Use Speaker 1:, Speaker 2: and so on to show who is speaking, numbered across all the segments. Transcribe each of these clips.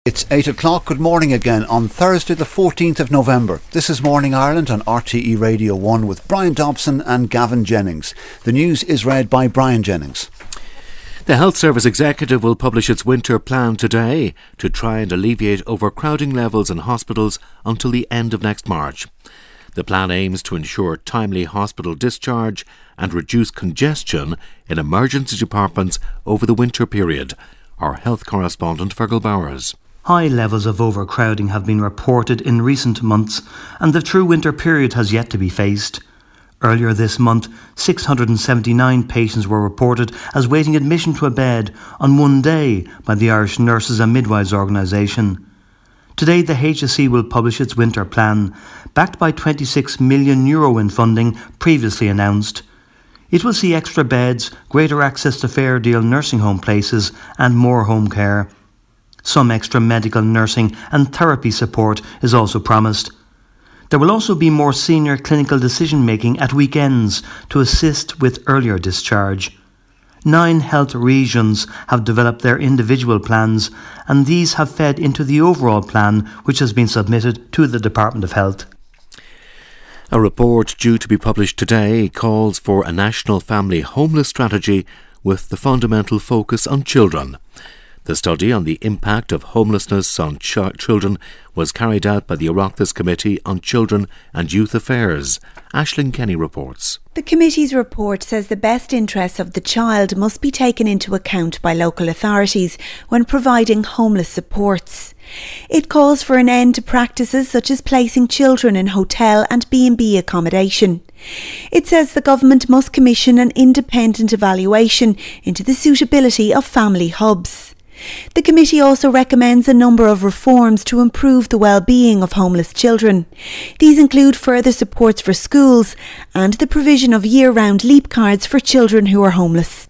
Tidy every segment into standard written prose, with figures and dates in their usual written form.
Speaker 1: It's 8 o'clock. Good morning again on Thursday the 14th of November. This is Morning Ireland on RTE Radio 1 with Brian Dobson and Gavin Jennings. The news is read by Brian Jennings.
Speaker 2: The Health Service Executive will publish its winter plan today to try and alleviate overcrowding levels in hospitals until the end of next March. The plan aims to ensure timely hospital discharge and reduce congestion in emergency departments over the winter period. Our health correspondent Fergal Bowers.
Speaker 3: High levels of overcrowding have been reported in recent months, and the true winter period has yet to be faced. Earlier this month, 679 patients were reported as waiting admission to a bed on one day by the Irish Nurses and Midwives Organisation. Today, the HSE will publish its winter plan, backed by €26 million in funding previously announced. It will see extra beds, greater access to fair deal nursing home places and more home care. Some extra medical, nursing and therapy support is also promised. There will also be more senior clinical decision making at weekends to assist with earlier discharge. 9 health regions have developed their individual plans, and these have fed into the overall plan which has been submitted to the Department of Health.
Speaker 2: A report due to be published today calls for a national family homeless strategy with the fundamental focus on children. The study on the impact of homelessness on children was carried out by the Oireachtas Committee on Children and Youth Affairs. Aisling Kenny reports.
Speaker 4: The committee's report says the best interests of the child must be taken into account by local authorities when providing homeless supports. It calls for an end to practices such as placing children in hotel and B&B accommodation. It says the government must commission an independent evaluation into the suitability of family hubs. The committee also recommends a number of reforms to improve the well-being of homeless children. These include further supports for schools and the provision of year-round leap cards for children who are homeless.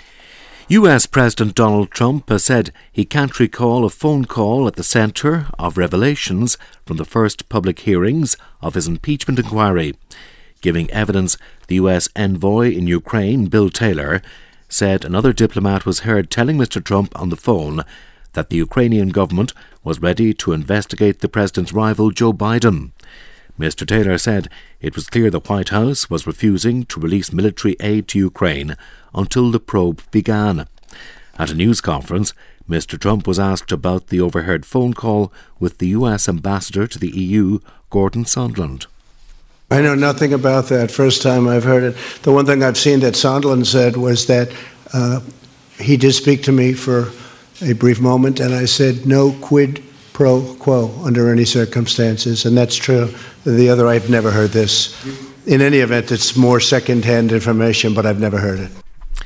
Speaker 2: US President Donald Trump has said he can't recall a phone call at the centre of revelations from the first public hearings of his impeachment inquiry. Giving evidence, the US envoy in Ukraine, Bill Taylor, said another diplomat was heard telling Mr. Trump on the phone that the Ukrainian government was ready to investigate the president's rival Joe Biden. Mr. Taylor said it was clear the White House was refusing to release military aid to Ukraine until the probe began. At a news conference, Mr. Trump was asked about the overheard phone call with the US ambassador to the EU, Gordon Sondland.
Speaker 5: I know nothing about that. First time I've heard it. The one thing I've seen that Sondland said was that he did speak to me for a brief moment, and I said no quid pro quo under any circumstances, and that's true. The other, I've never heard this. In any event, it's more second-hand information, but I've never heard it.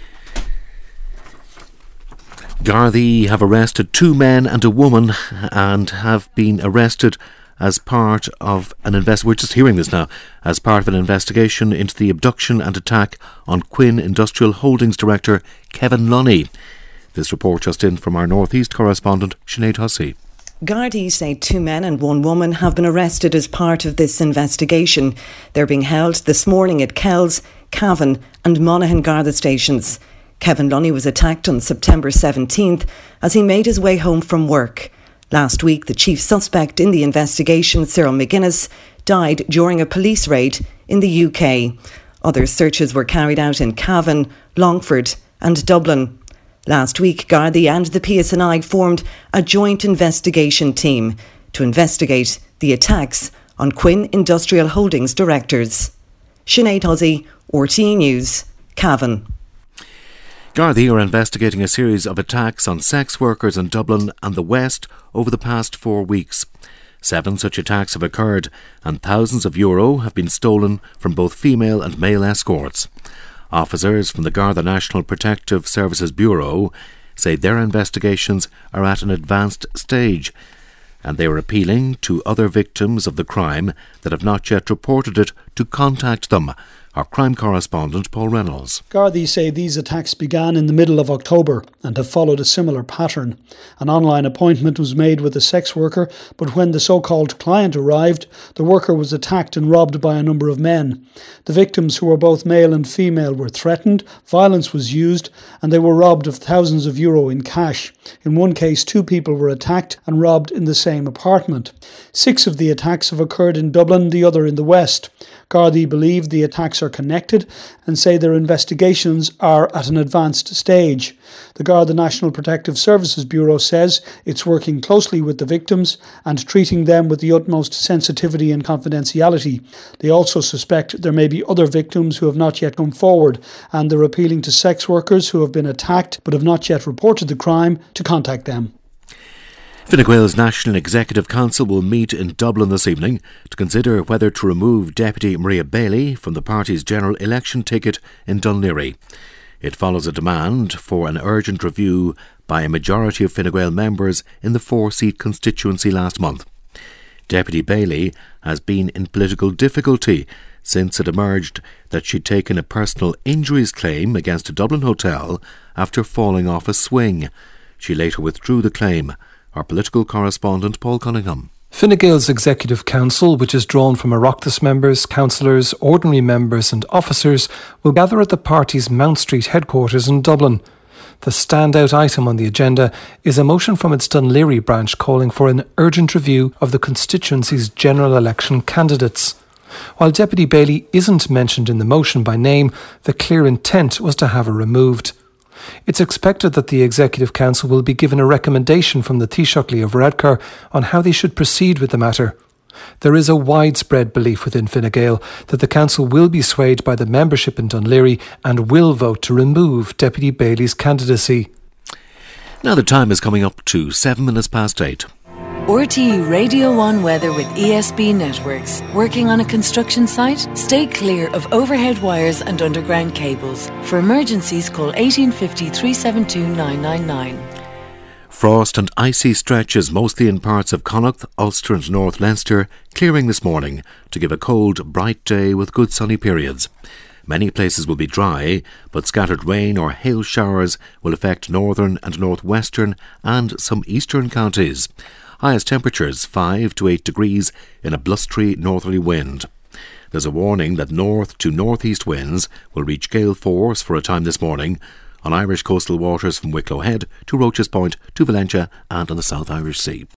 Speaker 2: Gardaí have arrested 2 men and a woman and have been arrested as part of an we're just hearing this now, as part of an investigation into the abduction and attack on Quinn Industrial Holdings Director Kevin Lunny. This report just in from our North East correspondent Sinead Hussey.
Speaker 6: Gardaí say 2 men and 1 woman have been arrested as part of this investigation. They're being held this morning at Kells, Cavan and Monaghan Garda stations. Kevin Lunny was attacked on September 17th as he made his way home from work. Last week, the chief suspect in the investigation, Cyril McGuinness, died during a police raid in the UK. Other searches were carried out in Cavan, Longford and Dublin. Last week, Gardaí and the PSNI formed a joint investigation team to investigate the attacks on Quinn Industrial Holdings directors. Sinead Hussey, RTE News, Cavan.
Speaker 2: Gardaí are investigating a series of attacks on sex workers in Dublin and the West over the past 4 weeks. 7 such attacks have occurred and thousands of euro have been stolen from both female and male escorts. Officers from the Garda National Protective Services Bureau say their investigations are at an advanced stage and they are appealing to other victims of the crime that have not yet reported it to contact them Our crime correspondent Paul Reynolds.
Speaker 7: Gardaí say these attacks began in the middle of October and have followed a similar pattern. An online appointment was made with a sex worker, but when the so-called client arrived, the worker was attacked and robbed by a number of men. The victims, who were both male and female, were threatened, violence was used, and they were robbed of thousands of euro in cash. In one case, 2 people were attacked and robbed in the same apartment. 6 of the attacks have occurred in Dublin, the other in the west. Gardaí believe the attacks are connected and say their investigations are at an advanced stage. The Garda National Protective Services Bureau says it's working closely with the victims and treating them with the utmost sensitivity and confidentiality. They also suspect there may be other victims who have not yet come forward, and they're appealing to sex workers who have been attacked but have not yet reported the crime to contact them.
Speaker 2: Fine Gael's National Executive Council will meet in Dublin this evening to consider whether to remove Deputy Maria Bailey from the party's general election ticket in Dún Laoghaire. It follows a demand for an urgent review by a majority of Fine Gael members in the 4-seat constituency last month. Deputy Bailey has been in political difficulty since it emerged that she'd taken a personal injuries claim against a Dublin hotel after falling off a swing. She later withdrew the claim. Our political correspondent Paul Cunningham.
Speaker 8: Fine Gael's Executive Council, which is drawn from Oireachtas members, councillors, ordinary members and officers, will gather at the party's Mount Street headquarters in Dublin. The standout item on the agenda is a motion from its Dún Laoghaire branch calling for an urgent review of the constituency's general election candidates. While Deputy Bailey isn't mentioned in the motion by name, the clear intent was to have her removed. It's expected that the Executive Council will be given a recommendation from the Taoiseach of Varadkar on how they should proceed with the matter. There is a widespread belief within Fine Gael that the Council will be swayed by the membership in Dún Laoghaire and will vote to remove Deputy Bailey's candidacy.
Speaker 2: Now the time is coming up to 8:07.
Speaker 9: RTE Radio 1 weather with ESB Networks. Working on a construction site? Stay clear of overhead wires and underground cables. For emergencies, call 1850 372 999.
Speaker 2: Frost and icy stretches mostly in parts of Connacht, Ulster and North Leinster, clearing this morning to give a cold, bright day with good sunny periods. Many places will be dry, but scattered rain or hail showers will affect northern and northwestern and some eastern counties. Highest temperatures 5 to 8 degrees in a blustery northerly wind. There's a warning that north to northeast winds will reach gale force for a time this morning on Irish coastal waters from Wicklow Head to Roches Point to Valentia and on the South Irish Sea.